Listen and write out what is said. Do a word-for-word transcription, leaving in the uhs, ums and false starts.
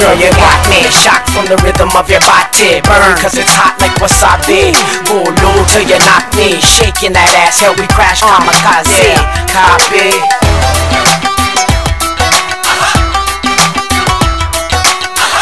Girl, you got me. Shock from the rhythm of your body. Burn cause it's hot like wasabi. Go low till you knock me. Shaking that ass, hell we crash kamikaze. Copy.